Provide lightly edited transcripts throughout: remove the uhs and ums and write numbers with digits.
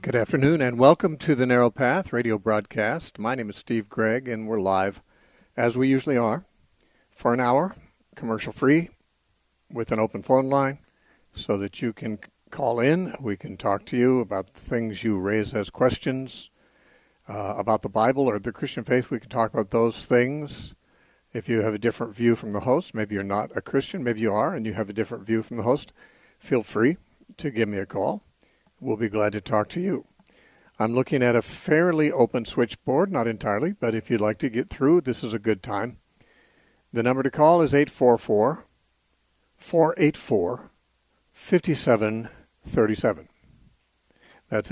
Good afternoon and welcome to the Narrow Path radio broadcast. My name is Steve Gregg and we're live, as we usually are, for an hour, commercial free, with an open phone line so that you can call in. We can talk to you about the things you raise as questions about the Bible or the Christian faith. We can talk about those things. If you have a different view from the host, maybe you're not a Christian, maybe you are, and you have a different view from the host, feel free to give me a call. We'll be glad to talk to you. I'm looking at a fairly open switchboard, not entirely, but if you'd like to get through, this is a good time. The number to call is 844-484-5737. That's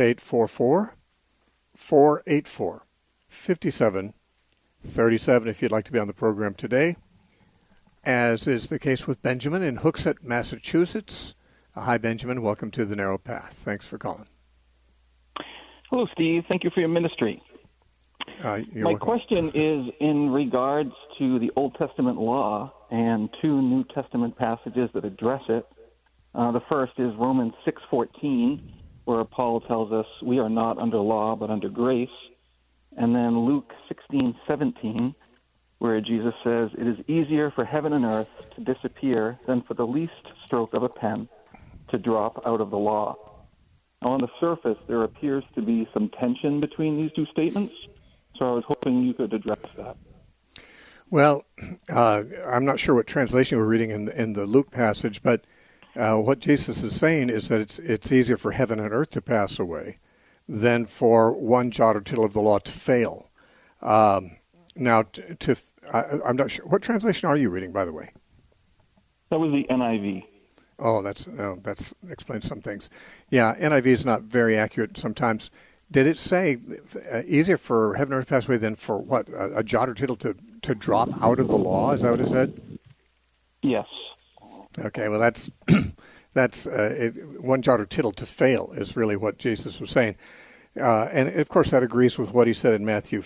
844-484-5737 if you'd like to be on the program today, as is the case with Benjamin in Hooksett, Massachusetts. Hi, Benjamin. Welcome to the Narrow Path. Thanks for calling. Hello, Steve. Thank you for your ministry. My question is in regards to the Old Testament law and two New Testament passages that address it. The first is Romans 6:14, where Paul tells us we are not under law but under grace. And then Luke 16:17, where Jesus says, it is easier for heaven and earth to disappear than for the least stroke of a pen to drop out of the law. Now, on the surface, there appears to be some tension between these two statements, so I was hoping you could address that. Well, I'm not sure what translation we're reading in the Luke passage, but what Jesus is saying is that it's easier for heaven and earth to pass away than for one jot or tittle of the law to fail. Now, I'm not sure. What translation are you reading, by the way? That was the NIV. Oh, that's explains some things. Yeah, NIV is not very accurate sometimes. Did it say easier for heaven and earth to pass away than for what, a jot or tittle to drop out of the law? Is that what it said? Yes. Okay, well that's one jot or tittle to fail is really what Jesus was saying. And of course that agrees with what he said in Matthew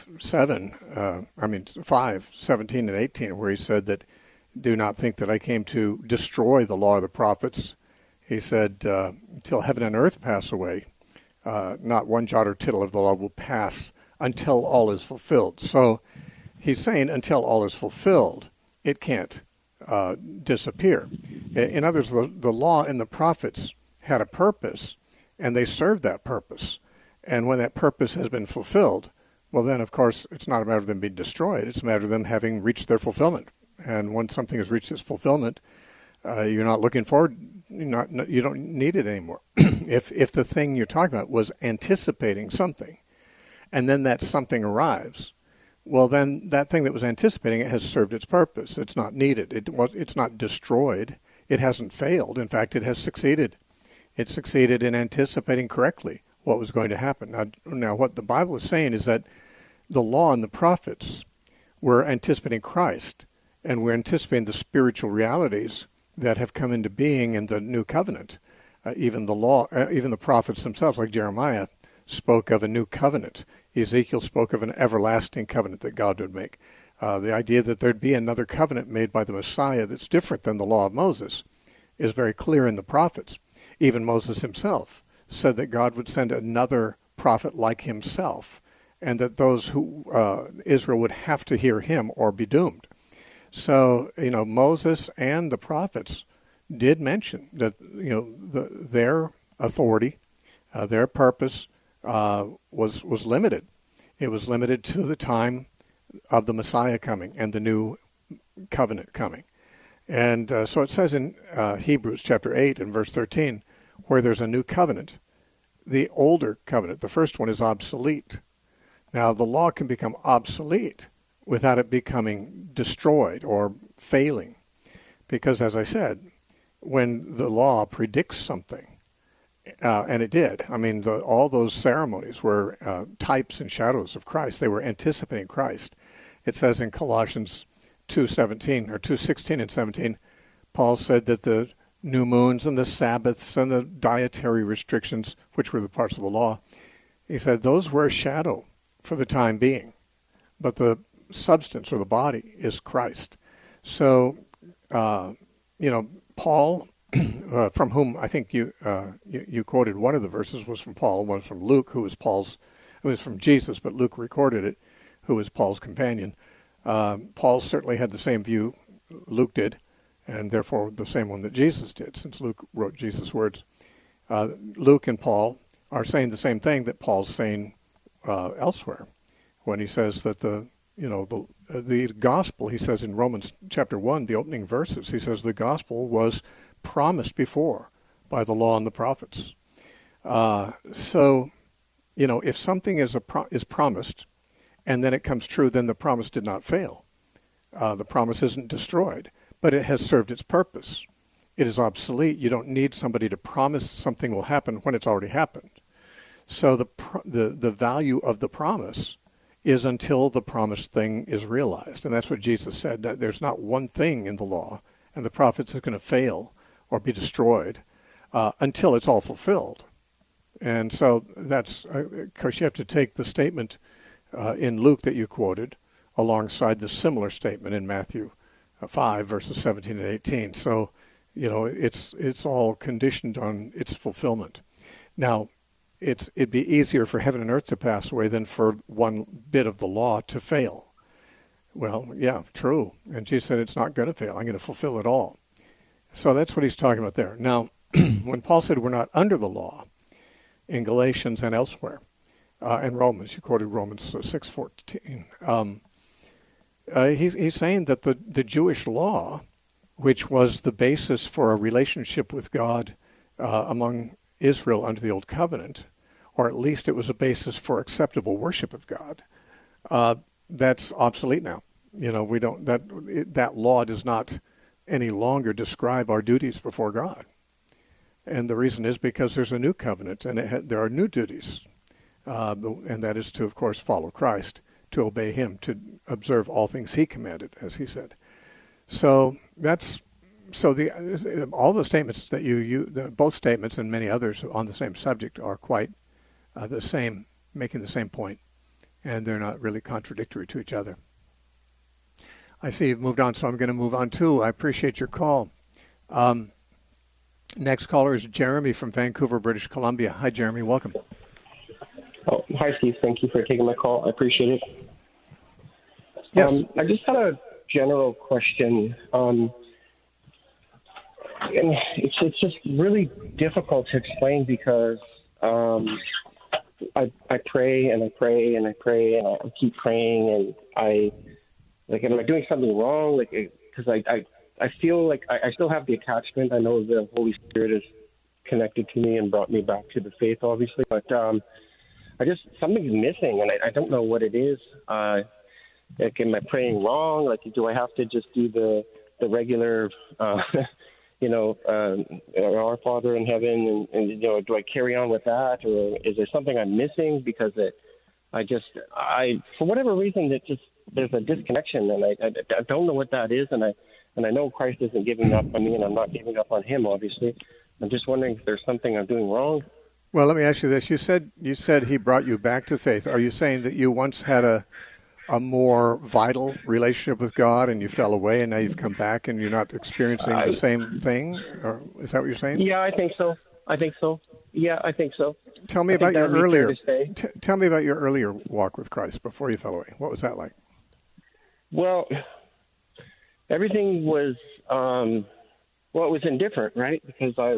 5:17 and 18, where he said that, do not think that I came to destroy the law of the prophets. He said, until heaven and earth pass away, not one jot or tittle of the law will pass until all is fulfilled. So he's saying until all is fulfilled, it can't disappear. In other words, the law and the prophets had a purpose, and they served that purpose. And when that purpose has been fulfilled, well then, of course, it's not a matter of them being destroyed. It's a matter of them having reached their fulfillment. And when something has reached its fulfillment, you're not looking forward. You don't need it anymore. If the thing you're talking about was anticipating something, and then that something arrives, well, then that thing that was anticipating it has served its purpose. It's not needed. It's not destroyed. It hasn't failed. In fact, it has succeeded. It succeeded in anticipating correctly what was going to happen. Now, what the Bible is saying is that the law and the prophets were anticipating Christ. And we're anticipating the spiritual realities that have come into being in the new covenant. Even the law, even the prophets themselves, like Jeremiah, spoke of a new covenant. Ezekiel spoke of an everlasting covenant that God would make. The idea that there'd be another covenant made by the Messiah that's different than the law of Moses is very clear in the prophets. Even Moses himself said that God would send another prophet like himself, and that those who Israel would have to hear him or be doomed. So, Moses and the prophets did mention that, their authority, their purpose was limited. It was limited to the time of the Messiah coming and the new covenant coming. And so it says in Hebrews chapter 8 and verse 13, where there's a new covenant, the older covenant, the first one, is obsolete. Now, the law can become obsolete without it becoming destroyed or failing. Because, as I said, when the law predicts something, and it did, all those ceremonies were types and shadows of Christ. They were anticipating Christ. It says in Colossians 2:17 or 2:16 and 17, Paul said that the new moons and the Sabbaths and the dietary restrictions, which were the parts of the law, he said those were a shadow for the time being. But the substance or the body is Christ. So, Paul from whom I think you quoted one of the verses was from Paul, one from Luke, it was from Jesus, but Luke recorded it, who was Paul's companion. Paul certainly had the same view Luke did, and therefore the same one that Jesus did, since Luke wrote Jesus' words. Luke and Paul are saying the same thing that Paul's saying elsewhere, when he says that the gospel, he says in Romans chapter 1, the opening verses, he says the gospel was promised before by the law and the prophets. So, if something is promised and then it comes true, then the promise did not fail. The promise isn't destroyed, but it has served its purpose. It is obsolete. You don't need somebody to promise something will happen when it's already happened. So the value of the promise is until the promised thing is realized. And that's what Jesus said, that there's not one thing in the law and the prophets is going to fail or be destroyed until it's all fulfilled. And so that's, of course, you have to take the statement in Luke that you quoted alongside the similar statement in Matthew 5, verses 17 and 18. So, it's all conditioned on its fulfillment. Now, it'd be easier for heaven and earth to pass away than for one bit of the law to fail. Well, yeah, true. And Jesus said, it's not going to fail. I'm going to fulfill it all. So that's what he's talking about there. Now, when Paul said we're not under the law, in Galatians and elsewhere, and Romans, you quoted Romans 6:14, he's saying that the Jewish law, which was the basis for a relationship with God among Israel under the Old Covenant, or at least it was a basis for acceptable worship of God, that's obsolete now. We don't that law does not any longer describe our duties before God, and the reason is because there's a new covenant and there are new duties, and that is to, of course, follow Christ, to obey Him, to observe all things He commanded, as He said. So all the statements that both statements and many others on the same subject are quite the same, making the same point, and they're not really contradictory to each other. I see you've moved on, so I'm going to move on too. I appreciate your call. Next caller is Jeremy from Vancouver, British Columbia. Hi, Jeremy. Welcome. Oh, hi, Steve. Thank you for taking my call. I appreciate it. Yes. I just had a general question. And it's just really difficult to explain because I pray and I pray and I pray and I keep praying and am I doing something wrong? Because I feel like I still have the attachment. I know the Holy Spirit is connected to me and brought me back to the faith, obviously, but something's missing and I don't know what it is. Am I praying wrong? Do I have to just do the regular, Our Father in heaven, and do I carry on with that, or is there something I'm missing? Because for whatever reason, there's a disconnection, and I don't know what that is, and I know Christ isn't giving up on me, and I'm not giving up on Him, obviously. I'm just wondering if there's something I'm doing wrong. Well, let me ask you this: you said He brought you back to faith. Are you saying that you once had a more vital relationship with God and you fell away and now you've come back and you're not experiencing the same thing? Or is that what you're saying? Yeah, I think so. Yeah, I think so. Tell me about your earlier walk with Christ before you fell away. What was that like? Well, everything was it was indifferent, right? Because I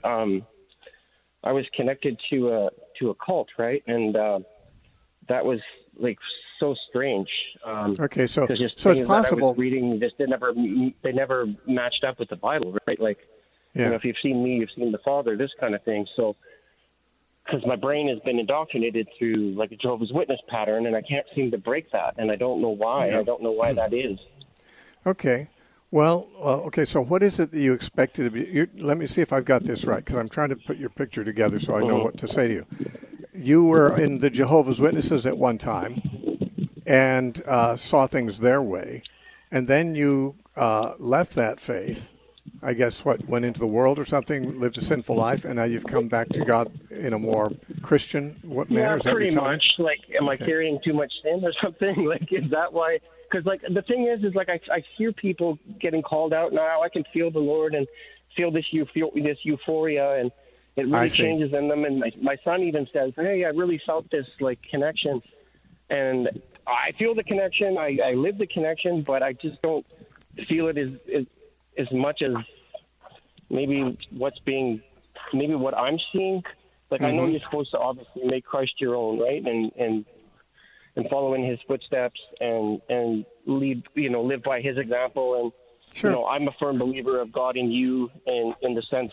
was connected to a cult, right? And that was so strange. Okay, so it's possible. I was reading this, they never matched up with the Bible, right? If you've seen me, you've seen the Father, this kind of thing. So, because my brain has been indoctrinated through a Jehovah's Witness pattern, and I can't seem to break that, and I don't know why. Yeah. I don't know why that is. Okay. Well, so what is it that you expected to be? Let me see if I've got this right, because I'm trying to put your picture together so I know what to say to you. You were in the Jehovah's Witnesses at one time and saw things their way, and then you left that faith, I guess, went into the world or something, lived a sinful life, and now you've come back to God in a more Christian manner? Yeah, pretty much. Am I carrying too much sin or something? Is that why? Because, the thing is I hear people getting called out now. I can feel the Lord, and feel this euphoria, and it really changes in them. And my son even says, "Hey, I really felt this like connection," and I feel the connection. I live the connection, but I just don't feel it as much as maybe what I'm seeing. Like, I know you're supposed to obviously make Christ your own, right? And follow in his footsteps and lead, live by his example. And, sure. I'm a firm believer of God in you, and in the sense,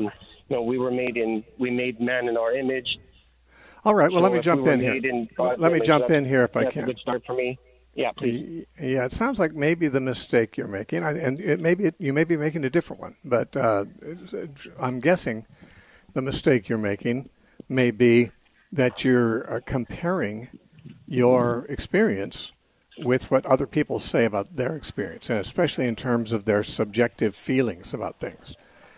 we made man in our image. All right. Well, let me jump in here. Let me jump in here if I can. That's a good start for me. Yeah, please. Yeah, it sounds like maybe the mistake you're making, and you may be making a different one, but I'm guessing the mistake you're making may be that you're comparing your experience with what other people say about their experience, and especially in terms of their subjective feelings about things.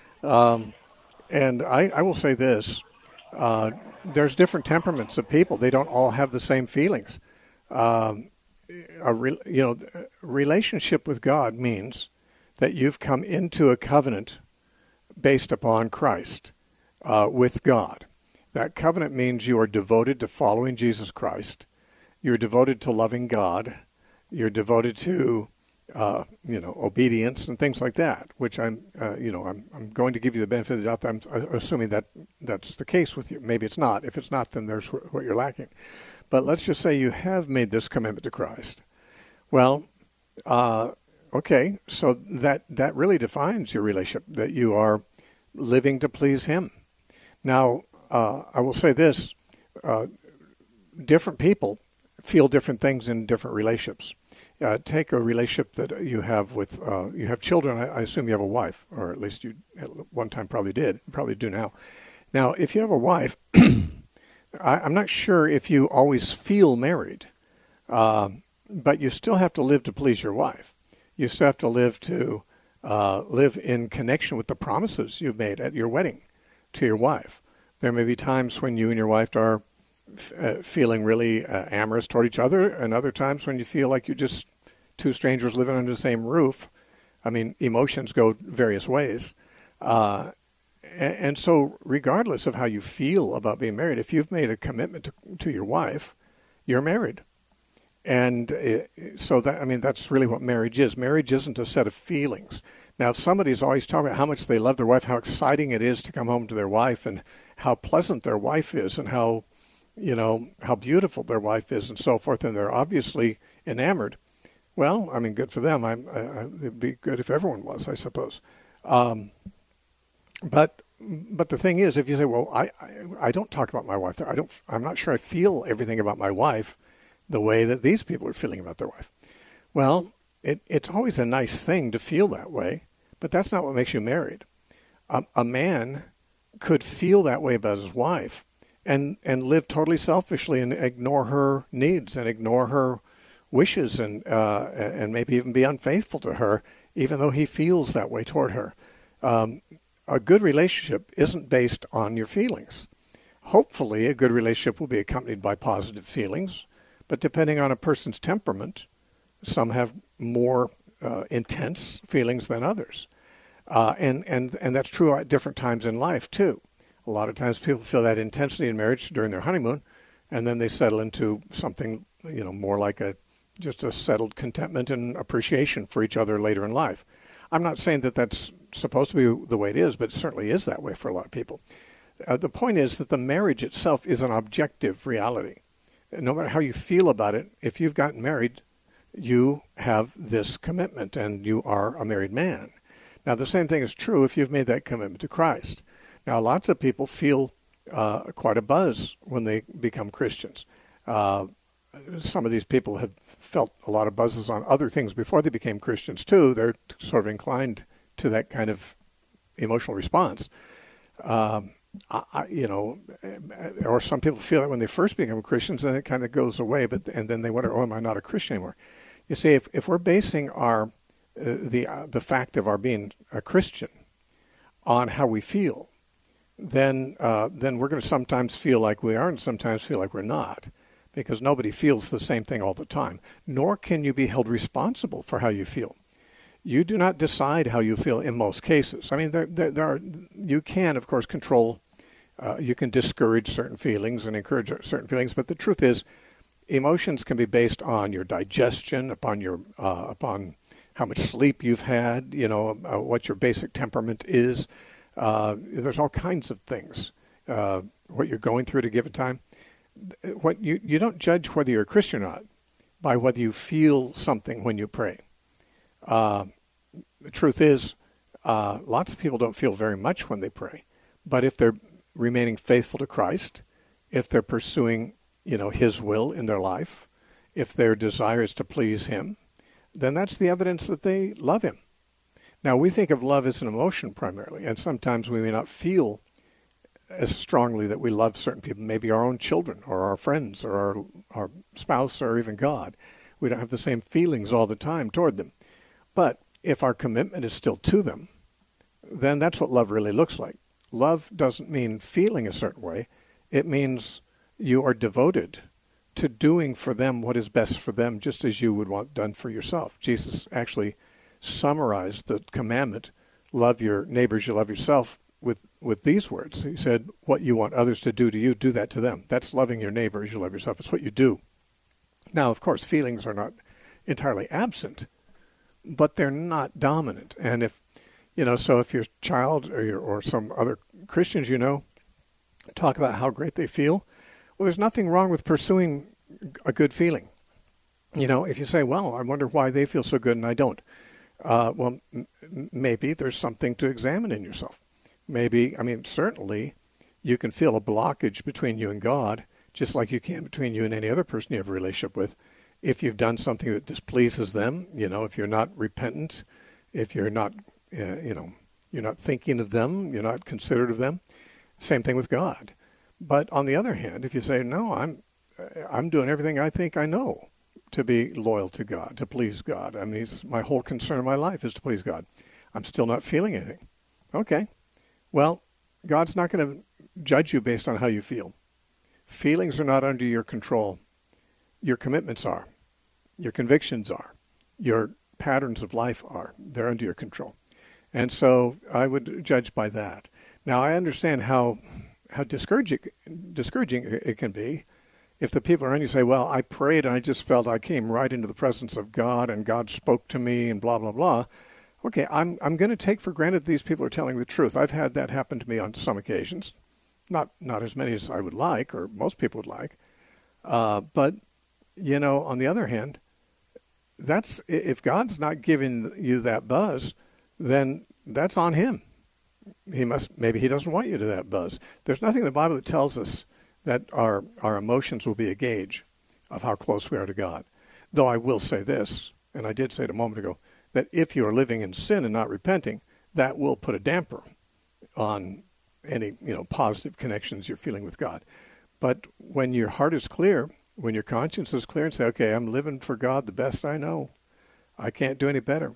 And I will say this, there's different temperaments of people. They don't all have the same feelings. Relationship with God means that you've come into a covenant based upon Christ with God. That covenant means you are devoted to following Jesus Christ. You're devoted to loving God. You're devoted to, obedience and things like that, which I'm going to give you the benefit of the doubt. I'm assuming that that's the case with you. Maybe it's not. If it's not, then there's what you're lacking. But let's just say you have made this commitment to Christ. Well, okay, so that really defines your relationship, that you are living to please Him. Now, I will say this, different people feel different things in different relationships. Take a relationship that you have with, you have children. I assume you have a wife, or at least you at one time probably do now. Now, if you have a wife, I'm not sure if you always feel married, but you still have to live to please your wife. You still have to live in connection with the promises you've made at your wedding to your wife. There may be times when you and your wife are feeling really amorous toward each other, and other times when you feel like you're just two strangers living under the same roof. I mean, emotions go various ways. And so regardless of how you feel about being married, if you've made a commitment to your wife, you're married. And that's really what marriage is. Marriage isn't a set of feelings. Now, if somebody's always talking about how much they love their wife, how exciting it is to come home to their wife, and how pleasant their wife is, and how beautiful their wife is, and so forth, and they're obviously enamored, well, I mean, good for them. It'd be good if everyone was, I suppose. But the thing is, if you say, well, I don't talk about my wife, I'm not sure I feel everything about my wife the way that these people are feeling about their wife. Well, it's always a nice thing to feel that way, but that's not what makes you married. A man could feel that way about his wife and live totally selfishly and ignore her needs and ignore her wishes and maybe even be unfaithful to her, even though he feels that way toward her. A good relationship isn't based on your feelings. Hopefully, a good relationship will be accompanied by positive feelings, but depending on a person's temperament, some have more intense feelings than others. And that's true at different times in life, too. A lot of times people feel that intensity in marriage during their honeymoon, and then they settle into something, more like just a settled contentment and appreciation for each other later in life. I'm not saying that that's supposed to be the way it is, but it certainly is that way for a lot of people. The point is that the marriage itself is an objective reality. No matter how you feel about it, if you've gotten married, you have this commitment and you are a married man. Now, the same thing is true if you've made that commitment to Christ. Now, lots of people feel quite a buzz when they become Christians. Some of these people have felt a lot of buzzes on other things before they became Christians, too. They're sort of inclined to that kind of emotional response. Or some people feel that when they first become Christians, and it kind of goes away, and then they wonder, oh, am I not a Christian anymore? You see, if we're basing the fact of our being a Christian on how we feel, then we're going to sometimes feel like we are and sometimes feel like we're not, because nobody feels the same thing all the time, nor can you be held responsible for how you feel. You do not decide how you feel in most cases. I mean, you can, of course, control, you can discourage certain feelings and encourage certain feelings, but the truth is, emotions can be based on your digestion, upon how much sleep you've had, what your basic temperament is. There's all kinds of things, what you're going through at a given time. What you don't judge whether you're a Christian or not by whether you feel something when you pray. The truth is, lots of people don't feel very much when they pray, but if they're remaining faithful to Christ, if they're pursuing, His will in their life, if their desire is to please Him, then that's the evidence that they love Him. Now, we think of love as an emotion primarily, and sometimes we may not feel as strongly that we love certain people, maybe our own children or our friends or our spouse or even God. We don't have the same feelings all the time toward them. But if our commitment is still to them, then that's what love really looks like. Love doesn't mean feeling a certain way. It means you are devoted to doing for them what is best for them, just as you would want done for yourself. Jesus actually summarized the commandment, love your neighbors, you love yourself, with these words. He said, what you want others to do to you, do that to them. That's loving your neighbor as you love yourself. It's what you do. Now, of course, feelings are not entirely absent, but they're not dominant. And if, so if your child or some other Christians talk about how great they feel, well, there's nothing wrong with pursuing a good feeling. If you say, well, I wonder why they feel so good and I don't. Maybe there's something to examine in yourself. Certainly you can feel a blockage between you and God, just like you can between you and any other person you have a relationship with. If you've done something that displeases them, if you're not repentant, if you're not, you're not thinking of them, you're not considerate of them, same thing with God. But on the other hand, if you say, no, I'm doing everything I think I know to be loyal to God, to please God. My whole concern in my life is to please God. I'm still not feeling anything. Okay. Well, God's not going to judge you based on how you feel. Feelings are not under your control. Your commitments are. Your convictions are. Your patterns of life are. They're under your control. And so I would judge by that. Now, I understand how discouraging it can be if the people around you say, well, I prayed and I just felt I came right into the presence of God and God spoke to me and blah, blah, blah. Okay, I'm going to take for granted these people are telling the truth. I've had that happen to me on some occasions. Not as many as I would like or most people would like. But, on the other hand, if God's not giving you that buzz, then that's on Him. Maybe He doesn't want you to that buzz. There's nothing in the Bible that tells us that our emotions will be a gauge of how close we are to God. Though I will say this, and I did say it a moment ago, that if you are living in sin and not repenting, that will put a damper on any, positive connections you're feeling with God. But when your heart is clear, when your conscience is clear and say, okay, I'm living for God the best I know, I can't do any better.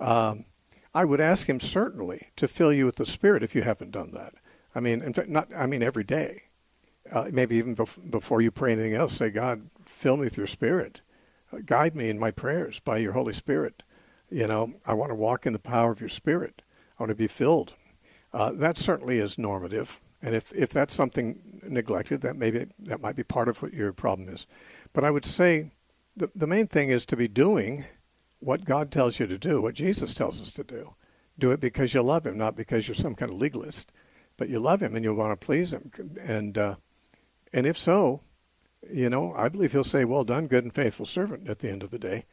I would ask Him certainly to fill you with the Spirit if you haven't done that. In fact, every day. Maybe even before you pray anything else, say, God, fill me with your Spirit. Guide me in my prayers by your Holy Spirit. I want to walk in the power of your Spirit. I want to be filled. That certainly is normative. And if that's something neglected, that might be part of what your problem is. But I would say the main thing is to be doing what God tells you to do, what Jesus tells us to do. Do it because you love Him, not because you're some kind of legalist. But you love Him and you want to please Him. And if so, I believe He'll say, well done, good and faithful servant at the end of the day.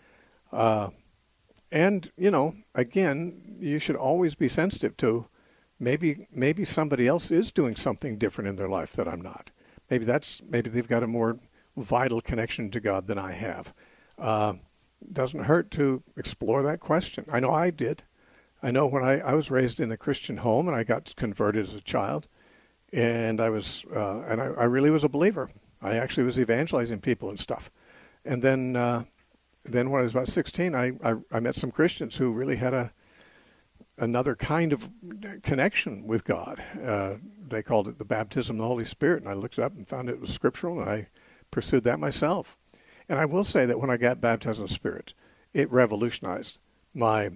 And, again, you should always be sensitive to maybe somebody else is doing something different in their life that I'm not. Maybe they've got a more vital connection to God than I have. Doesn't hurt to explore that question. I know I did. I know when I was raised in a Christian home and I got converted as a child, and I really was a believer. I actually was evangelizing people and stuff. And then when I was about 16, I met some Christians who really had another kind of connection with God. They called it the baptism of the Holy Spirit, and I looked it up and found it was scriptural, and I pursued that myself. And I will say that when I got baptized in the Spirit, it revolutionized my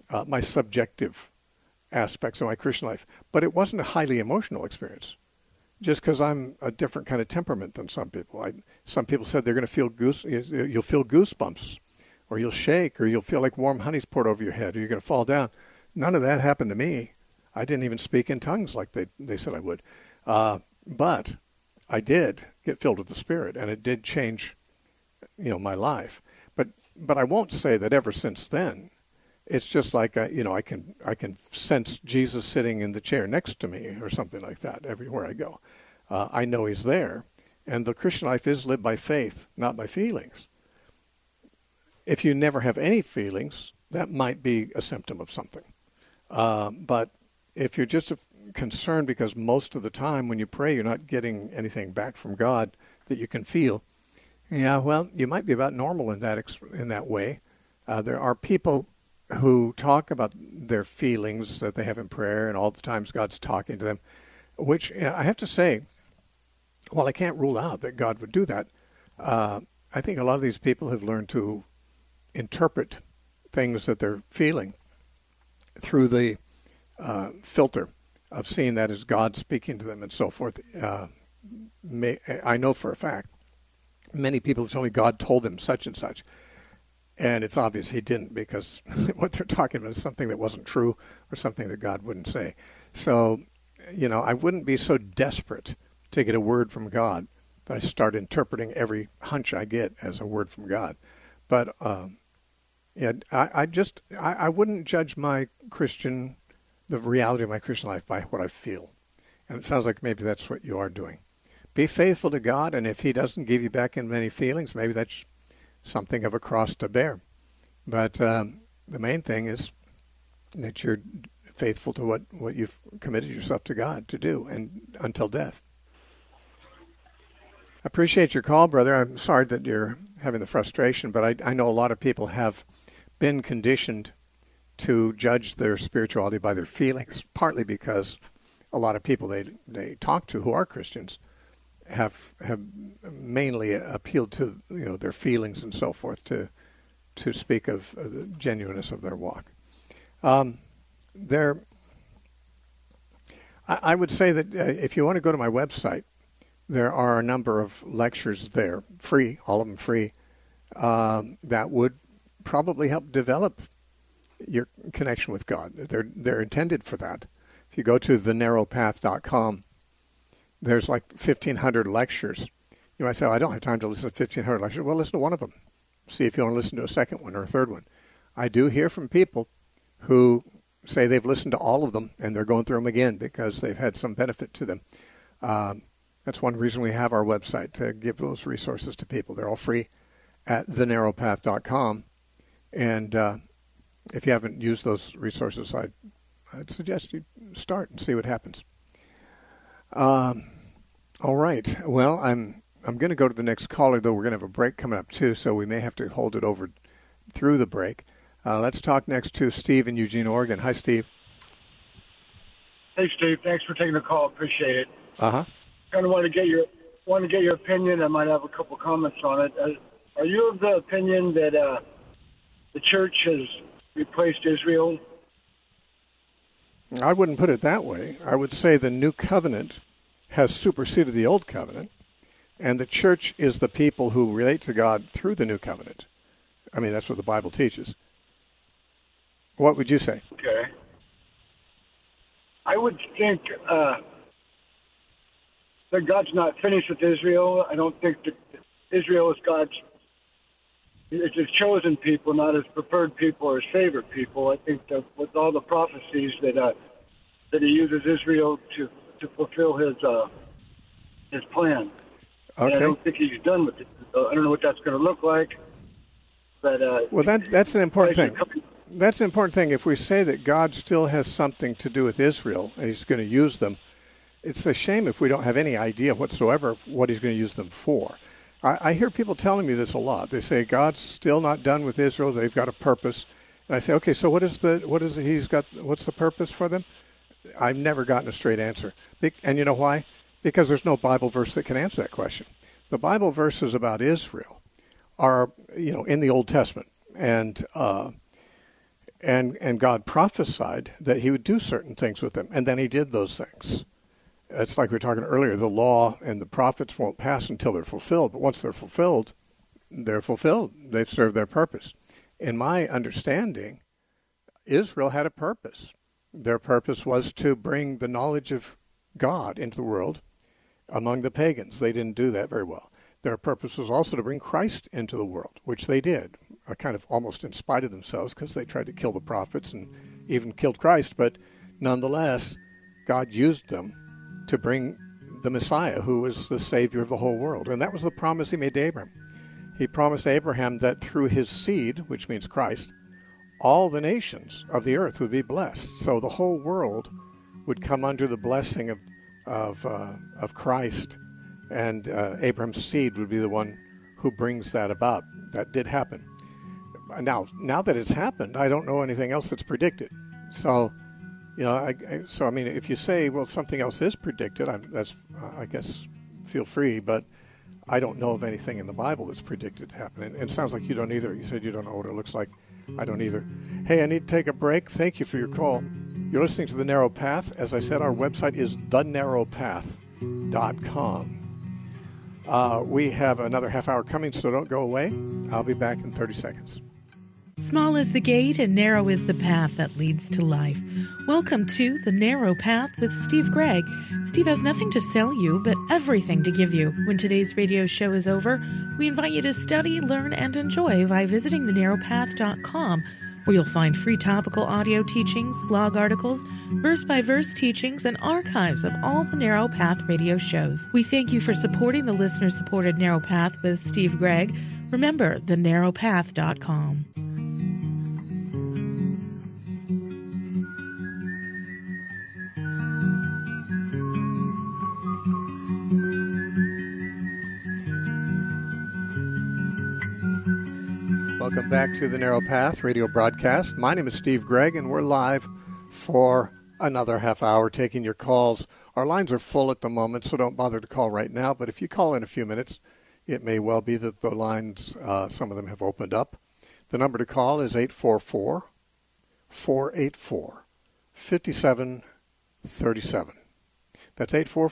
my subjective aspects of my Christian life. But it wasn't a highly emotional experience, just because I'm a different kind of temperament than some people. Some people said they're going to feel you'll feel goosebumps, or you'll shake, or you'll feel like warm honey's poured over your head, or you're going to fall down. None of that happened to me. I didn't even speak in tongues like they said I would. But I did get filled with the Spirit, and it did change, my life. But I won't say that ever since then. It's just like I can sense Jesus sitting in the chair next to me or something like that everywhere I go. I know he's there, and the Christian life is lived by faith, not by feelings. If you never have any feelings, that might be a symptom of something. But if you're just concerned because most of the time when you pray you're not getting anything back from God that you can feel, you might be about normal in that way. There are people who talk about their feelings that they have in prayer and all the times God's talking to them, which I have to say, while I can't rule out that God would do that, I think a lot of these people have learned to interpret things that they're feeling through the filter of seeing that as God speaking to them and so forth. I know for a fact many people tell me God told them such and such. And it's obvious he didn't, because what they're talking about is something that wasn't true or something that God wouldn't say. So, I wouldn't be so desperate to get a word from God that I start interpreting every hunch I get as a word from God. But I wouldn't judge the reality of my Christian life by what I feel. And it sounds like maybe that's what you are doing. Be faithful to God, and if he doesn't give you back in many feelings, maybe that's something of a cross to bear. But the main thing is that you're faithful to what you've committed yourself to God to do, and until death. I appreciate your call, brother. I'm sorry that you're having the frustration, but I know a lot of people have been conditioned to judge their spirituality by their feelings, partly because a lot of people they talk to who are Christians have mainly appealed to their feelings and so forth to speak of the genuineness of their walk. I would say that if you want to go to my website, there are a number of lectures there, free, all of them free, that would probably help develop your connection with God. They're intended for that. If you go to thenarrowpath.com, there's like 1,500 lectures. You might say, I don't have time to listen to 1,500 lectures. Well, listen to one of them. See if you want to listen to a second one or a third one. I do hear from people who say they've listened to all of them and they're going through them again because they've had some benefit to them. That's one reason we have our website, to give those resources to people. They're all free at thenarrowpath.com. And if you haven't used those resources, I'd suggest you start and see what happens. All right. Well, I'm going to go to the next caller, though. We're going to have a break coming up, too, so we may have to hold it over through the break. Let's talk next to Steve in Eugene, Oregon. Hi, Steve. Hey, Steve. Thanks for taking the call. Appreciate it. Uh-huh. Kind of want to get your opinion. I might have a couple comments on it. Are you of the opinion that the church has replaced Israel? I wouldn't put it that way. I would say the new covenant has superseded the old covenant, and the church is the people who relate to God through the new covenant. I mean, that's what the Bible teaches. What would you say? Okay. I would think that God's not finished with Israel. I don't think that Israel is it's his chosen people, not his preferred people or his favorite people. I think that with all the prophecies that he uses Israel to fulfill his plan. Okay. And I don't think he's done with it. I don't know what that's going to look like. But well, that's an important thing. That's an important thing. If we say that God still has something to do with Israel and he's going to use them, it's a shame if we don't have any idea whatsoever of what he's going to use them for. I hear people telling me this a lot. They say God's still not done with Israel. They've got a purpose. And I say, okay, so what's the purpose for them? I've never gotten a straight answer. And you know why? Because there's no Bible verse that can answer that question. The Bible verses about Israel are, in the Old Testament. And And God prophesied that he would do certain things with them, and then he did those things. It's like we were talking earlier, the law and the prophets won't pass until they're fulfilled, but once they're fulfilled, they're fulfilled. They've served their purpose. In my understanding, Israel had a purpose. Their purpose was to bring the knowledge of God into the world among the pagans. They didn't do that very well. Their purpose was also to bring Christ into the world, which they did, kind of almost in spite of themselves, because they tried to kill the prophets and even killed Christ. But nonetheless, God used them to bring the Messiah, who was the Savior of the whole world. And that was the promise he made to Abraham. He promised Abraham that through his seed, which means Christ, all the nations of the earth would be blessed. So the whole world would come under the blessing of Christ, and Abraham's seed would be the one who brings that about. That did happen. Now that it's happened, I don't know anything else that's predicted. So, I mean, if you say, well, something else is predicted, I guess feel free, but I don't know of anything in the Bible that's predicted to happen. And it sounds like you don't either. You said you don't know what it looks like. I don't either. Hey, I need to take a break. Thank you for your call. You're listening to The Narrow Path. As I said, our website is thenarrowpath.com. We have another half hour coming, so don't go away. I'll be back in 30 seconds. Small is the gate and narrow is the path that leads to life. Welcome to The Narrow Path with Steve Gregg. Steve has nothing to sell you, but everything to give you. When today's radio show is over, we invite you to study, learn, and enjoy by visiting thenarrowpath.com, where you'll find free topical audio teachings, blog articles, verse-by-verse teachings, and archives of all the Narrow Path radio shows. We thank you for supporting the listener-supported Narrow Path with Steve Gregg. Remember, thenarrowpath.com. Welcome back to the Narrow Path radio broadcast. My name is Steve Gregg, and we're live for another half hour taking your calls. Our lines are full at the moment, so don't bother to call right now. But if you call in a few minutes, it may well be that the lines, some of them have opened up. The number to call is 844-484-5737. That's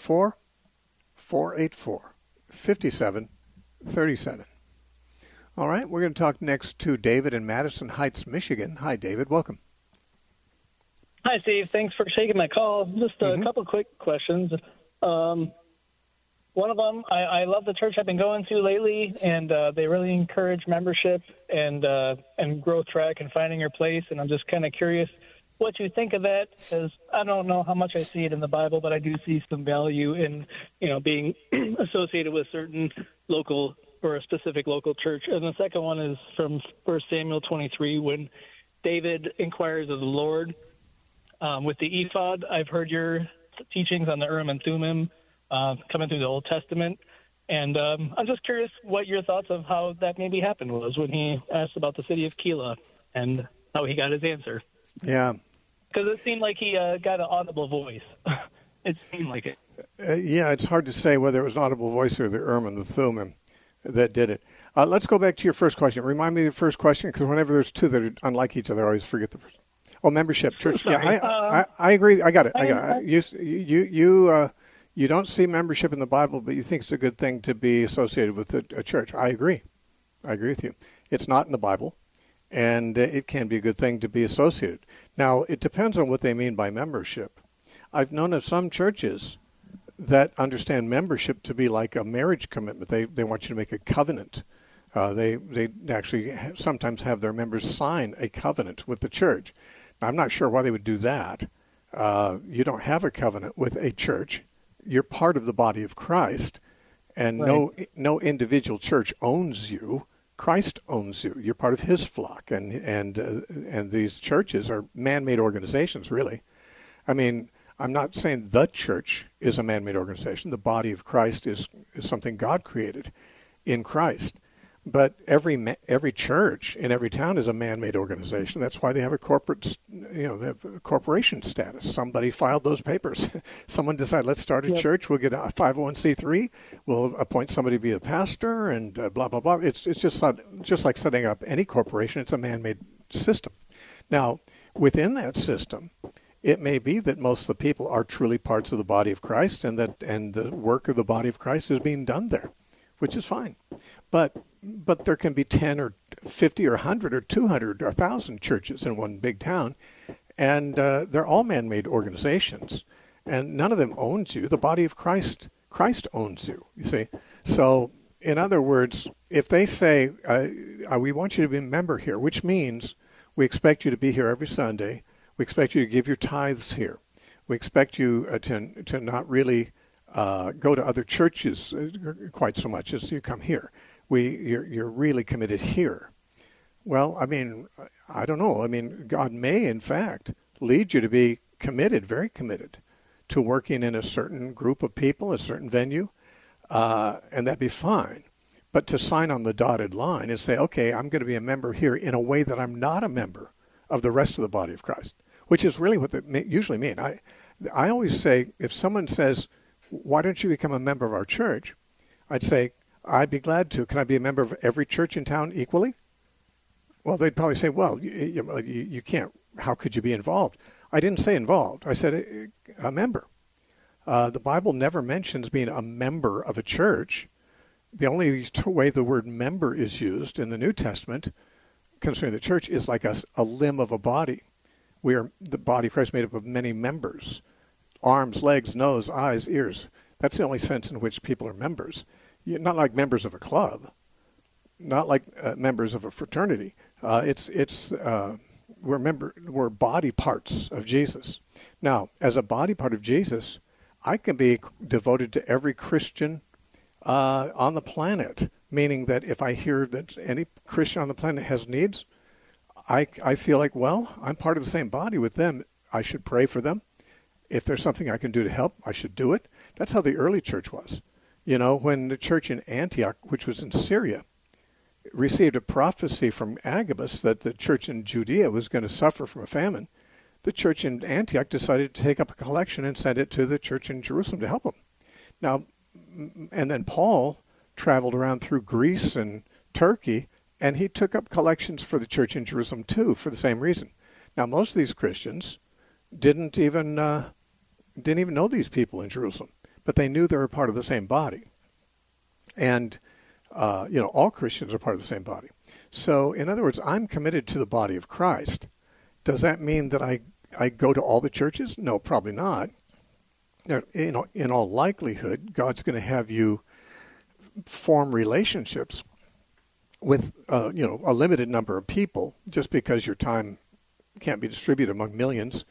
844-484-5737. All right, we're going to talk next to David in Madison Heights, Michigan. Hi, David. Welcome. Hi, Steve. Thanks for taking my call. Just a couple quick questions. One of them, I love the church I've been going to lately, and they really encourage membership and growth track and finding your place. And I'm just kind of curious what you think of that, because I don't know how much I see it in the Bible, but I do see some value in, being associated with certain local or a specific local church. And the second one is from 1 Samuel 23, when David inquires of the Lord with the ephod. I've heard your teachings on the Urim and Thummim coming through the Old Testament. And I'm just curious what your thoughts of how that maybe happened was when he asked about the city of Keilah and how he got his answer. Yeah. Because it seemed like he got an audible voice. It seemed like it. Yeah, it's hard to say whether it was an audible voice or the Urim and the Thummim that did it. Let's go back to your first question. Remind me of the first question, because whenever there's two that are unlike each other, I always forget the first. Oh, membership, church. Yeah, I agree. I got it. You don't see membership in the Bible, but you think it's a good thing to be associated with a church. I agree. I agree with you. It's not in the Bible, and it can be a good thing to be associated. Now, it depends on what they mean by membership. I've known of some churches that understand membership to be like a marriage commitment. They want you to make a covenant. They actually sometimes have their members sign a covenant with the church. Now, I'm not sure why they would do that. You don't have a covenant with a church. You're part of the body of Christ, and right. No individual church owns you. Christ owns you. You're part of His flock, and these churches are man-made organizations, really. I mean, I'm not saying the church is a man-made organization. The body of Christ is something God created in Christ. But every church in every town is a man-made organization. That's why they have a corporate, they have a corporation status. Somebody filed those papers. Someone decided, let's start a church. We'll get a 501c3. We'll appoint somebody to be a pastor, and blah blah blah. It's just like setting up any corporation. It's a man-made system. Now, within that system, it may be that most of the people are truly parts of the body of Christ, and the work of the body of Christ is being done there, which is fine. But there can be 10 or 50 or 100 or 200 or 1,000 churches in one big town, and they're all man-made organizations, and none of them owns you. The body of Christ owns you, you see. So, in other words, if they say, we want you to be a member here, which means we expect you to be here every Sunday, we expect you to give your tithes here, we expect you to not really go to other churches quite so much as you come here. You're really committed here. Well, I mean, I don't know. I mean, God may, in fact, lead you to be committed, very committed, to working in a certain group of people, a certain venue, and that'd be fine. But to sign on the dotted line and say, okay, I'm going to be a member here in a way that I'm not a member of the rest of the body of Christ, which is really what they usually mean. I always say, if someone says, why don't you become a member of our church? I'd say, I'd be glad to. Can I be a member of every church in town equally? Well, they'd probably say, well, you can't. How could you be involved? I didn't say involved. I said a member. The Bible never mentions being a member of a church. The only way the word member is used in the New Testament concerning the church is like a limb of a body. We are the body of Christ made up of many members. Arms, legs, nose, eyes, ears. That's the only sense in which people are members. Not like members of a club. Not like members of a fraternity. We're body parts of Jesus. Now, as a body part of Jesus, I can be devoted to every Christian on the planet, meaning that if I hear that any Christian on the planet has needs, I feel like, well, I'm part of the same body with them. I should pray for them. If there's something I can do to help, I should do it. That's how the early church was. You know, when the church in Antioch, which was in Syria, received a prophecy from Agabus that the church in Judea was going to suffer from a famine, the church in Antioch decided to take up a collection and send it to the church in Jerusalem to help them. Now, and then Paul traveled around through Greece and Turkey, and he took up collections for the church in Jerusalem too, for the same reason. Now, most of these Christians didn't even know these people in Jerusalem, but they knew they were part of the same body. And all Christians are part of the same body. So, in other words, I'm committed to the body of Christ. Does that mean that I go to all the churches? No, probably not. In all likelihood, God's going to have you form relationships with a limited number of people, just because your time can't be distributed among millions.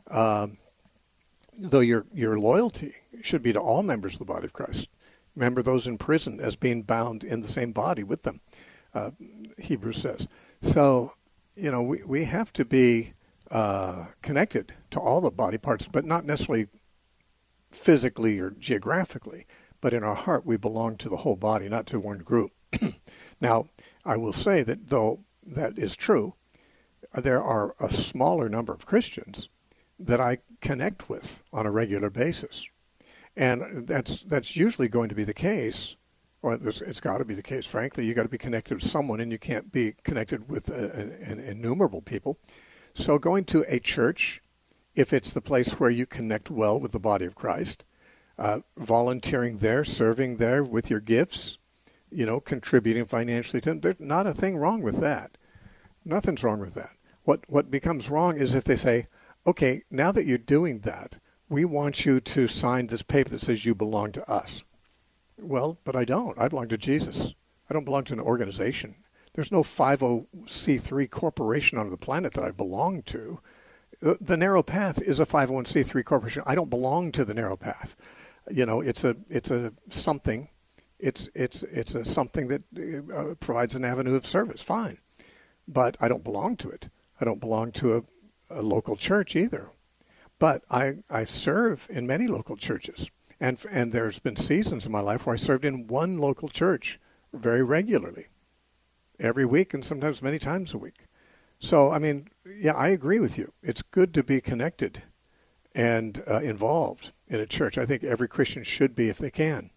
Though your loyalty should be to all members of the body of Christ. Remember those in prison as being bound in the same body with them, Hebrews says. So, we have to be connected to all the body parts, but not necessarily physically or geographically, but in our heart we belong to the whole body, not to one group. Now, I will say that though that is true, there are a smaller number of Christians that I connect with on a regular basis. And that's usually going to be the case, or it's got to be the case, frankly. You've got to be connected with someone, and you can't be connected with an innumerable people. So going to a church, if it's the place where you connect well with the body of Christ, volunteering there, serving there with your gifts, contributing financially to them, there's not a thing wrong with that. Nothing's wrong with that. What becomes wrong is if they say, okay, now that you're doing that, we want you to sign this paper that says you belong to us. Well, but I don't. I belong to Jesus. I don't belong to an organization. There's no 50c3 corporation on the planet that I belong to. The Narrow Path is a 501c3 corporation. I don't belong to the Narrow Path. It's a something. It's a something that provides an avenue of service. Fine, but I don't belong to it. I don't belong to a local church either. But I serve in many local churches, and there's been seasons in my life where I served in one local church very regularly, every week and sometimes many times a week. So, I agree with you. It's good to be connected and involved in a church. I think every Christian should be if they can.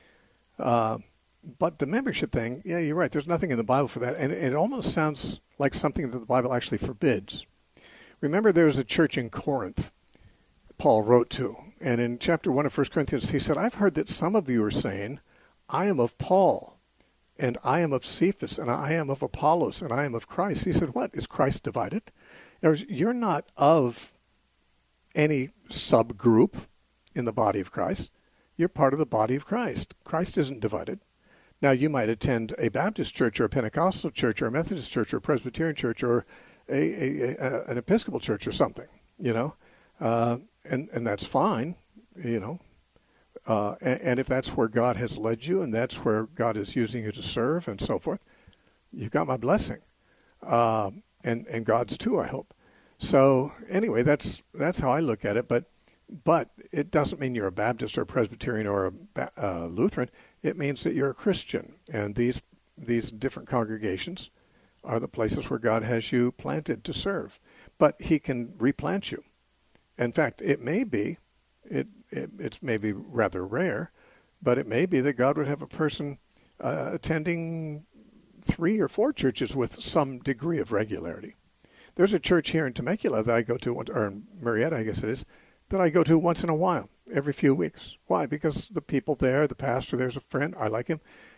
But the membership thing, yeah, you're right. There's nothing in the Bible for that. And it almost sounds like something that the Bible actually forbids. Remember, there was a church in Corinth Paul wrote to. And in chapter 1 of 1 Corinthians, he said, I've heard that some of you are saying, I am of Paul, and I am of Cephas, and I am of Apollos, and I am of Christ. He said, what? Is Christ divided? In other words, you're not of any subgroup in the body of Christ. You're part of the body of Christ. Christ isn't divided. Now, you might attend a Baptist church or a Pentecostal church or a Methodist church or a Presbyterian church or an Episcopal church or something, and that's fine, and if that's where God has led you and that's where God is using you to serve and so forth, you've got my blessing, and God's too, I hope. So anyway, that's how I look at it. But it doesn't mean you're a Baptist or a Presbyterian or a Lutheran. It means that you're a Christian, and these different congregations are the places where God has you planted to serve. But He can replant you. In fact, it may be, it's maybe rather rare, but it may be that God would have a person attending 3 or 4 churches with some degree of regularity. There's a church here in Temecula that I go to, or in Murrieta, I guess it is, that I go to once in a while, every few weeks. Why? Because the people there, the pastor there's a friend, I like him.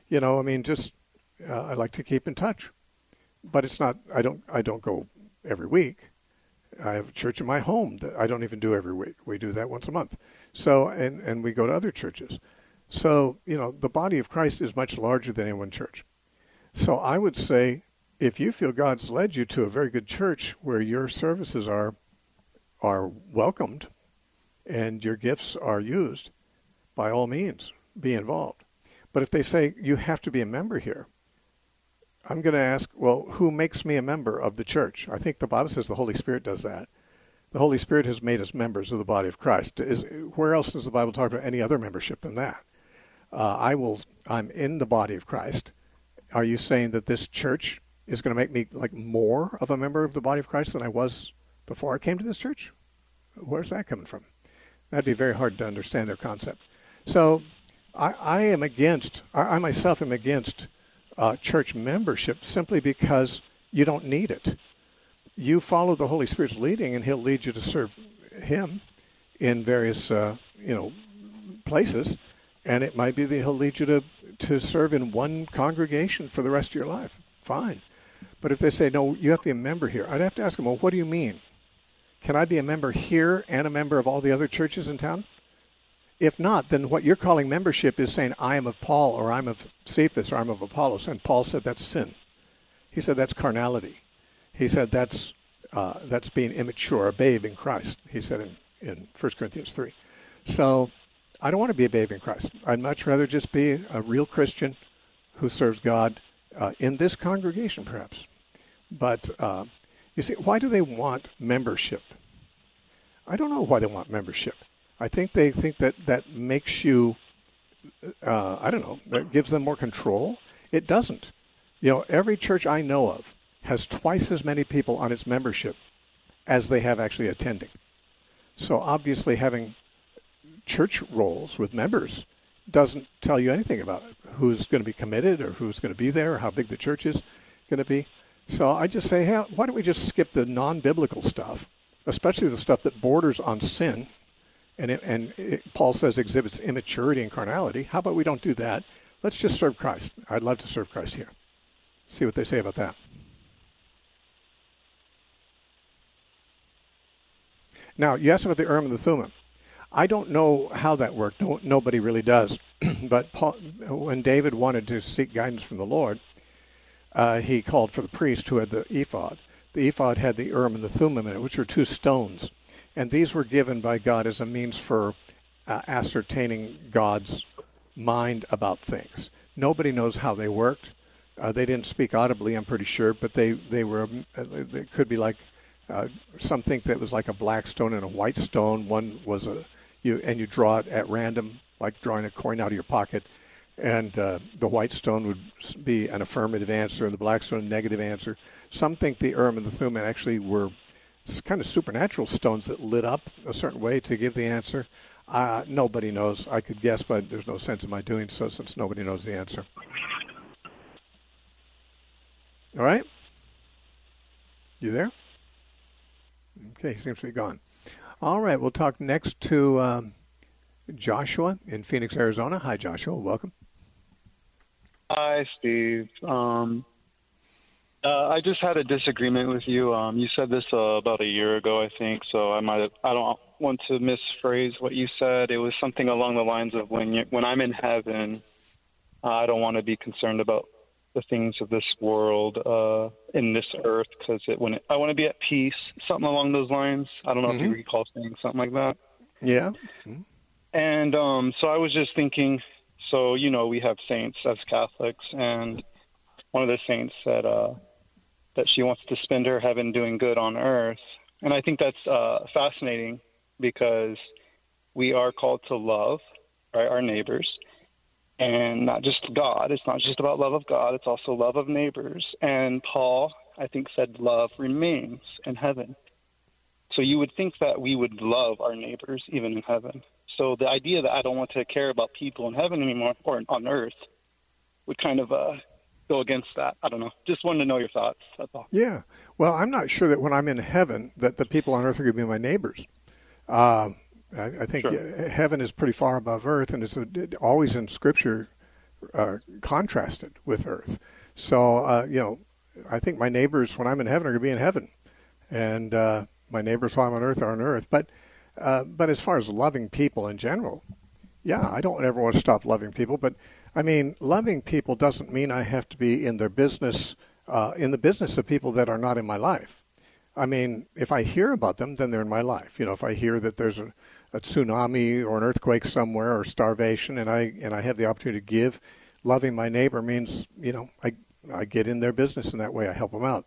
I like to keep in touch. But it's not, I don't go every week. I have a church in my home that I don't even do every week. We do that once a month. So, and we go to other churches. So, the body of Christ is much larger than any one church. So I would say, if you feel God's led you to a very good church where your services are welcomed and your gifts are used, by all means, be involved. But if they say you have to be a member here, I'm going to ask, well, who makes me a member of the church? I think the Bible says the Holy Spirit does that. The Holy Spirit has made us members of the body of Christ. Where else does the Bible talk about any other membership than that? I'm in the body of Christ. Are you saying that this church is going to make me like more of a member of the body of Christ than I was before I came to this church? Where's that coming from? That'd be very hard to understand their concept. So I myself am against church membership simply because you don't need it. You follow the Holy Spirit's leading, and He'll lead you to serve Him in various places, and it might be that He'll lead you to serve in one congregation for the rest of your life. Fine. But if they say, no, you have to be a member here, I'd have to ask them, well, what do you mean? Can I be a member here and a member of all the other churches in town? If not, then what you're calling membership is saying, I am of Paul, or I'm of Cephas, or I'm of Apollos. And Paul said that's sin. He said that's carnality. He said that's being immature, a babe in Christ, he said in 1 Corinthians 3. So I don't want to be a babe in Christ. I'd much rather just be a real Christian who serves God in this congregation, perhaps. But you see, why do they want membership? I don't know why they want membership. I think they think that makes you, that gives them more control. It doesn't. Every church I know of has twice as many people on its membership as they have actually attending. So obviously having church rolls with members doesn't tell you anything about it, who's going to be committed or who's going to be there or how big the church is going to be. So I just say, hey, why don't we just skip the non-biblical stuff, especially the stuff that borders on sin, and Paul says exhibits immaturity and carnality. How about we don't do that? Let's just serve Christ. I'd love to serve Christ here. See what they say about that. Now, you asked about the Urim and the Thummim. I don't know how that worked. Nobody really does. But Paul, when David wanted to seek guidance from the Lord, he called for the priest who had the ephod. The ephod had the Urim and the Thummim in it, which are 2 stones. And these were given by God as a means for ascertaining God's mind about things. Nobody knows how they worked. They didn't speak audibly, I'm pretty sure, but they could be like, some think that was like a black stone and a white stone. One was you draw it at random, like drawing a coin out of your pocket. And the white stone would be an affirmative answer and the black stone a negative answer. Some think the Urim and the Thummim actually were kind of supernatural stones that lit up a certain way to give the answer. Nobody knows. I could guess, but there's no sense in my doing so since nobody knows the answer. All right? You there? Okay, he seems to be gone. All right, we'll talk next to Joshua in Phoenix, Arizona. Hi, Joshua. Welcome. Hi, Steve. I just had a disagreement with you. You said this about a year ago, I think, so I don't want to misphrase what you said. It was something along the lines of when I'm in heaven, I don't want to be concerned about the things of this world in this earth because I want to be at peace, something along those lines. I don't know if you recall saying something like that. Yeah. And so I was just thinking, so, we have saints as Catholics, and one of the saints said that she wants to spend her heaven doing good on earth. And I think that's fascinating because we are called to love, right, our neighbors. And not just God. It's not just about love of God. It's also love of neighbors. And Paul, I think, said love remains in heaven. So you would think that we would love our neighbors even in heaven. So the idea that I don't want to care about people in heaven anymore or on earth would kind of go against that. I don't know. Just wanted to know your thoughts. That's all. Yeah. Well, I'm not sure that when I'm in heaven that the people on earth are going to be my neighbors. I think heaven is pretty far above earth, and it's always in Scripture contrasted with earth. So, I think my neighbors when I'm in heaven are going to be in heaven, and my neighbors while I'm on earth are on earth. But as far as loving people in general, yeah, I don't ever want to stop loving people. But I mean, loving people doesn't mean I have to be in their business, in the business of people that are not in my life. I mean, if I hear about them, then they're in my life. If I hear that there's a tsunami or an earthquake somewhere or starvation, and I have the opportunity to give, loving my neighbor means, I get in their business in that way. I help them out.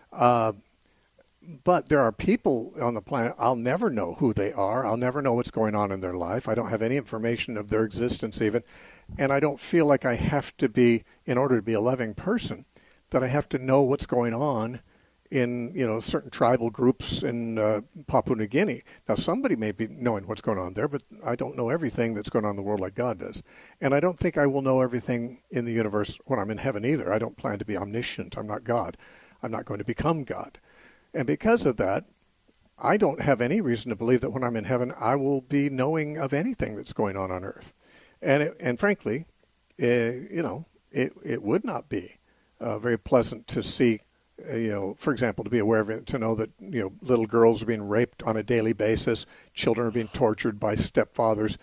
But there are people on the planet, I'll never know who they are. I'll never know what's going on in their life. I don't have any information of their existence even. And I don't feel like I have to be, in order to be a loving person, that I have to know what's going on in certain tribal groups in Papua New Guinea. Now, somebody may be knowing what's going on there, but I don't know everything that's going on in the world like God does. And I don't think I will know everything in the universe when I'm in heaven either. I don't plan to be omniscient. I'm not God. I'm not going to become God. And because of that, I don't have any reason to believe that when I'm in heaven, I will be knowing of anything that's going on earth. And frankly, it would not be very pleasant to see, for example, to be aware of it, to know that, little girls are being raped on a daily basis, children are being tortured by stepfathers,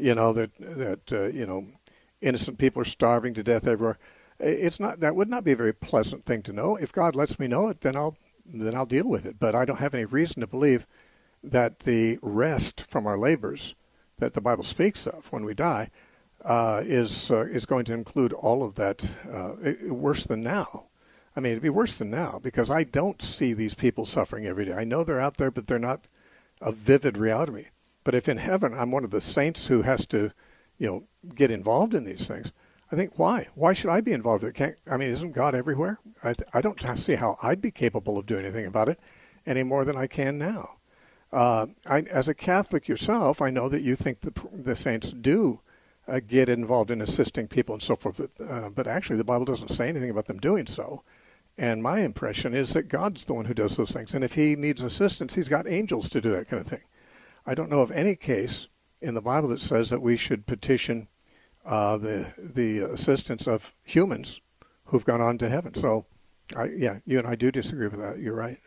that innocent people are starving to death everywhere. That would not be a very pleasant thing to know. If God lets me know it, then I'll deal with it. But I don't have any reason to believe that the rest from our labors that the Bible speaks of when we die is going to include all of that, worse than now. I mean, it'd be worse than now because I don't see these people suffering every day. I know they're out there, but they're not a vivid reality to me. But if in heaven I'm one of the saints who has to, get involved in these things, I think, why? Why should I be involved? Isn't God everywhere? I don't see how I'd be capable of doing anything about it any more than I can now. As a Catholic yourself, I know that you think the saints do get involved in assisting people and so forth, but actually the Bible doesn't say anything about them doing so. And my impression is that God's the one who does those things. And if he needs assistance, he's got angels to do that kind of thing. I don't know of any case in the Bible that says that we should petition the assistance of humans who've gone on to heaven. So, you and I do disagree with that. You're right.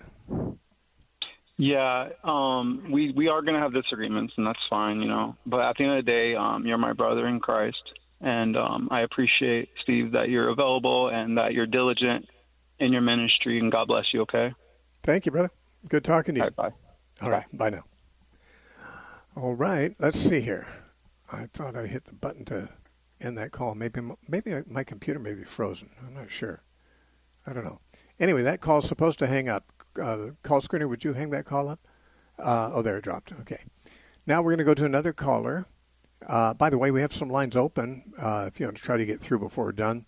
Yeah, we are going to have disagreements, and that's fine, But at the end of the day, you're my brother in Christ, and I appreciate, Steve, that you're available and that you're diligent in your ministry, and God bless you, okay? Thank you, brother. Good talking to you. All right, bye. All right, bye now. All right, let's see here. I thought I hit the button to end that call. Maybe my computer may be frozen. I'm not sure. I don't know. Anyway, that call's supposed to hang up. Call screener, would you hang that call up? There it dropped. Okay. Now we're going to go to another caller. By the way, we have some lines open if you want to try to get through before we're done.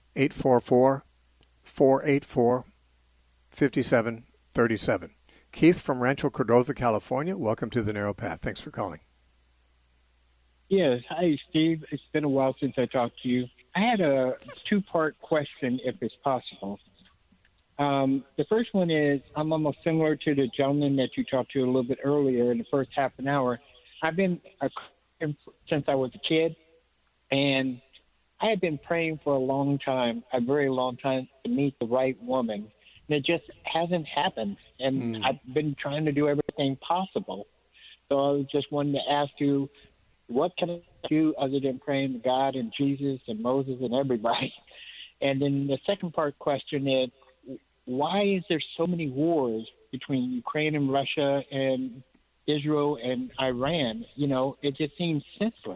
844-484-5737. Keith from Rancho Cordova, California. Welcome to The Narrow Path. Thanks for calling. Yes. Hi, Steve. It's been a while since I talked to you. I had a two-part question, if it's possible. The first one is I'm almost similar to the gentleman that you talked to a little bit earlier in the first half an hour. I've been a Christian since I was a kid, and I have been praying for a long time, a very long time, to meet the right woman. And it just hasn't happened. And I've been trying to do everything possible. So I was just wanting to ask you, what can I do other than praying to God and Jesus and Moses and everybody? And then the second part question is, why is there so many wars between Ukraine and Russia and Israel and Iran? You know, it just seems senseless.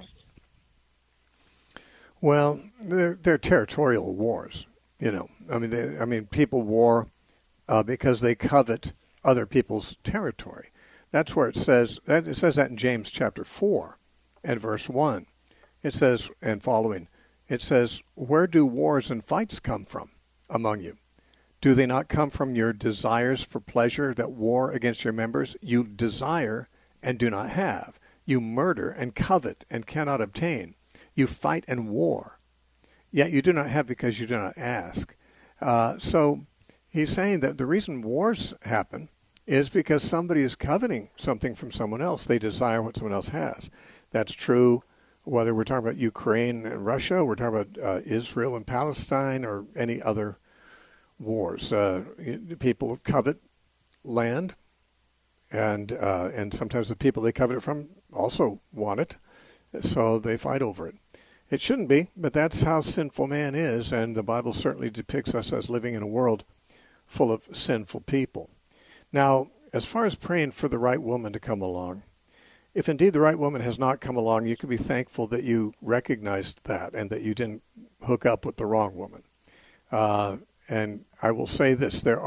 Well, they're territorial wars. You know, I mean, people war because they covet other people's territory. That's where it says that in James chapter 4 and verse 1. It says, and following, it says, "Where do wars and fights come from among you? Do they not come from your desires for pleasure that war against your members? You desire and do not have. You murder and covet and cannot obtain. You fight and war, yet you do not have because you do not ask." So he's saying that the reason wars happen is because somebody is coveting something from someone else. They desire what someone else has. That's true whether we're talking about Ukraine and Russia, we're talking about Israel and Palestine, or any other wars. People covet land, and sometimes the people they covet it from also want it, so they fight over it. It shouldn't be, but that's how sinful man is, and the Bible certainly depicts us as living in a world full of sinful people. Now, as far as praying for the right woman to come along, if indeed the right woman has not come along, you can be thankful that you recognized that and that you didn't hook up with the wrong woman. And I will say this: there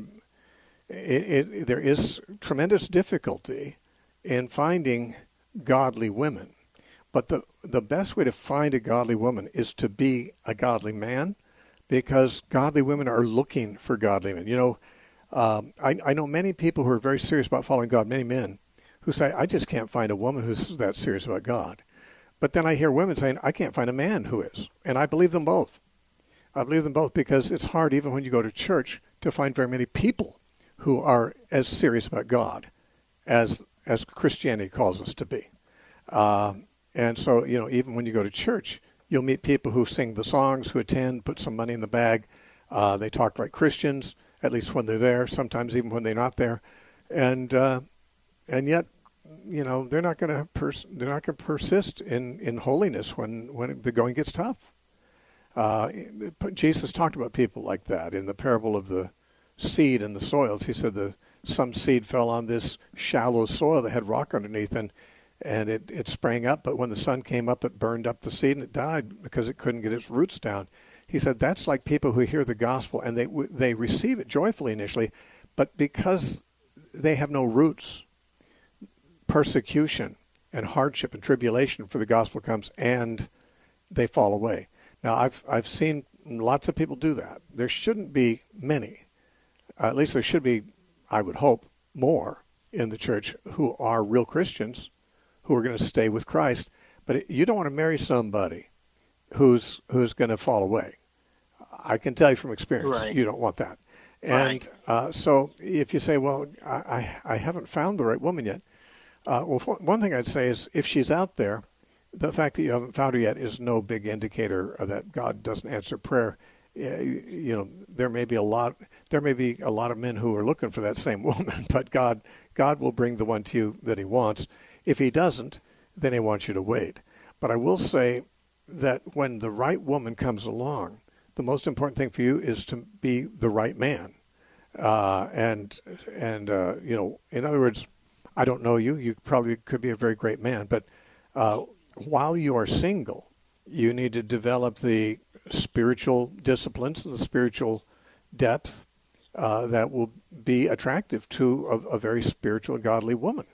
is tremendous difficulty in finding godly women. But the best way to find a godly woman is to be a godly man, because godly women are looking for godly men. You know, I know many people who are very serious about following God, many men, who say, I just can't find a woman who's that serious about God. But then I hear women saying, I can't find a man who is. And I believe them both. I believe them both because it's hard, even when you go to church, to find very many people who are as serious about God as Christianity calls us to be. And so, you know, even when you go to church, you'll meet people who sing the songs, who attend, put some money in the bag. They talk like Christians, at least when they're there, sometimes even when they're not there. And yet, you know, they're not going to persist in holiness when the going gets tough. Jesus talked about people like that in the parable of the seed and the soils. He said some seed fell on this shallow soil that had rock underneath, and it sprang up, but when the sun came up, it burned up the seed and it died because it couldn't get its roots down. He said that's like people who hear the gospel and they receive it joyfully initially, but because they have no roots, persecution and hardship and tribulation for the gospel comes and they fall away. Now, I've seen lots of people do that. There shouldn't be many. At least there should be, I would hope, more in the church who are real Christians, who are going to stay with Christ. But you don't want to marry somebody who's going to fall away. I can tell you from experience, right. You don't want that. And right. So if you say, well, I haven't found the right woman yet, well, one thing I'd say is if she's out there, the fact that you haven't found her yet is no big indicator that God doesn't answer prayer. You know, there may be a lot of men who are looking for that same woman, but God will bring the one to you that He wants. If He doesn't, then He wants you to wait. But I will say that when the right woman comes along, the most important thing for you is to be the right man. And you know, in other words, I don't know you. You probably could be a very great man, but while you are single, you need to develop the spiritual disciplines and the spiritual depth that will be attractive to a very spiritual, godly woman.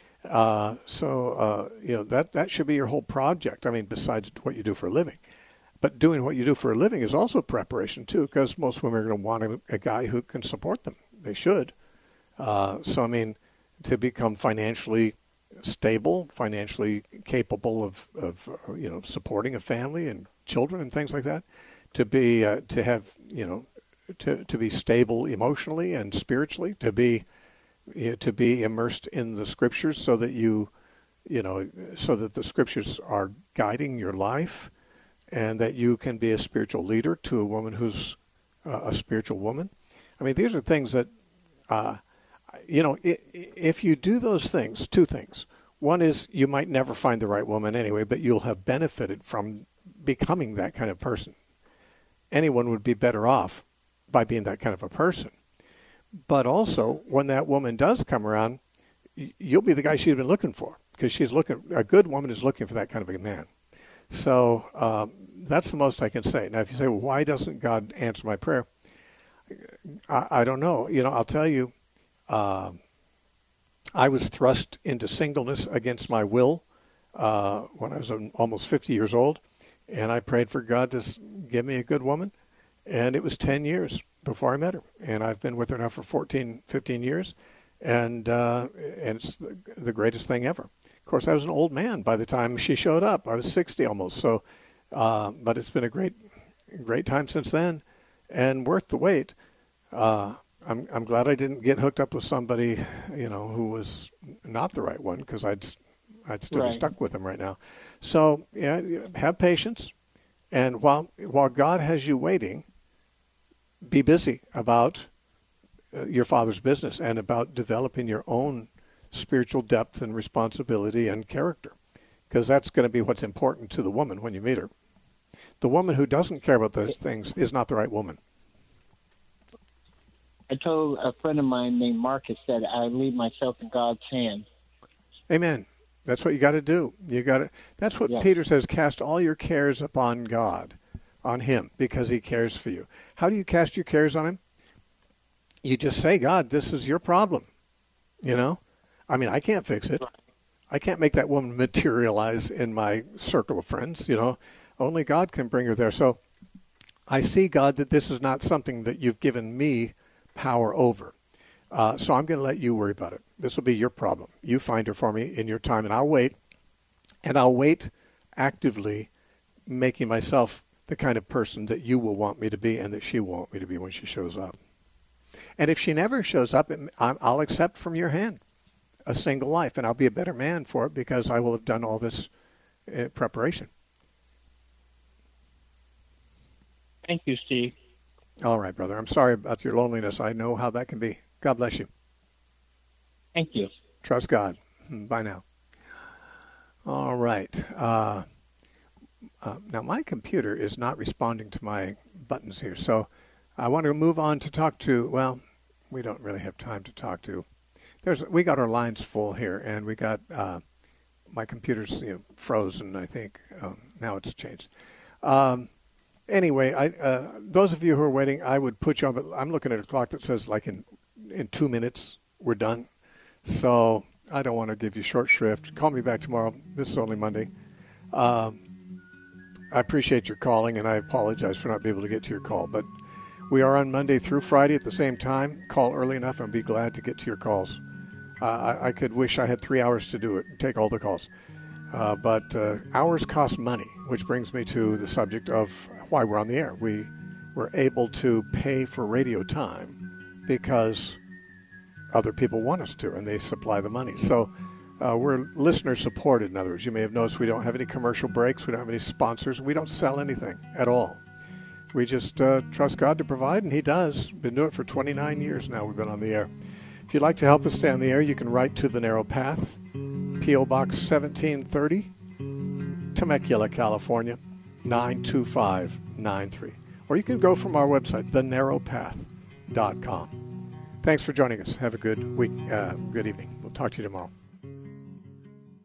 So you know, that should be your whole project. I mean, besides what you do for a living. But doing what you do for a living is also preparation, too, because most women are going to want a guy who can support them. They should. So, I mean, to become financially stable, financially capable of supporting a family and children and things like that, to have to be stable emotionally and spiritually, to be immersed in the Scriptures, so that so that the Scriptures are guiding your life, and that you can be a spiritual leader to a woman who's a spiritual woman. I mean, these are things that, if you do those things, two things. One is you might never find the right woman anyway, but you'll have benefited from becoming that kind of person. Anyone would be better off by being that kind of a person. But also, when that woman does come around, you'll be the guy she's been looking for, because a good woman is looking for that kind of a man. So that's the most I can say. Now, if you say, well, why doesn't God answer my prayer? I don't know. I'll tell you, I was thrust into singleness against my will when I was almost 50 years old, and I prayed for God to give me a good woman, and it was 10 years before I met her, and I've been with her now for 14, 15 years, and it's the greatest thing ever. Of course, I was an old man by the time she showed up. I was 60 almost, so but it's been a great time since then, and worth the wait. I'm glad I didn't get hooked up with somebody, who was not the right one, because I'd still be stuck with him right now. So yeah, have patience, and while God has you waiting, be busy about your Father's business and about developing your own spiritual depth and responsibility and character, because that's going to be what's important to the woman when you meet her. The woman who doesn't care about those things is not the right woman. I told a friend of mine named Marcus that I leave myself in God's hands. Amen. That's what you got to do. That's what Peter says, cast all your cares upon God, on him, because he cares for you. How do you cast your cares on him? You just say, God, this is your problem. I mean, I can't fix it. I can't make that woman materialize in my circle of friends, Only God can bring her there. So I see, God, that this is not something that you've given me power over. So I'm going to let you worry about it. This will be your problem. You find her for me in your time, and I'll wait. And I'll wait actively, making myself the kind of person that you will want me to be and that she will want me to be when she shows up. And if she never shows up, I'll accept from your hand a single life, and I'll be a better man for it, because I will have done all this preparation. Thank you, Steve. All right, brother. I'm sorry about your loneliness. I know how that can be. God bless you. Thank you. Trust God. Bye now. All right. Now, my computer is not responding to my buttons here, so I want to move on to talk to, well, we don't really have time to talk to. We got our lines full here, and we got my computer's frozen, I think. Now it's changed. Anyway, those of you who are waiting, I would put you on, but I'm looking at a clock that says like in 2 minutes we're done. So I don't want to give you short shrift. Call me back tomorrow. This is only Monday. I appreciate your calling, and I apologize for not being able to get to your call. But we are on Monday through Friday at the same time. Call early enough and be glad to get to your calls. I could wish I had 3 hours to do it and take all the calls. But hours cost money, which brings me to the subject of why we're on the air. We were able to pay for radio time because other people want us to, and they supply the money. So we're listener supported, in other words. You may have noticed we don't have any commercial breaks. We don't have any sponsors. We don't sell anything at all. We just trust God to provide, and he does. Been doing it for 29 years now we've been on the air. If you'd like to help us stay on the air, you can write to The Narrow Path, P.O. Box 1730, Temecula, California, 92593. Or you can go from our website, thenarrowpath.com. Thanks for joining us. Have a good week, good evening. We'll talk to you tomorrow.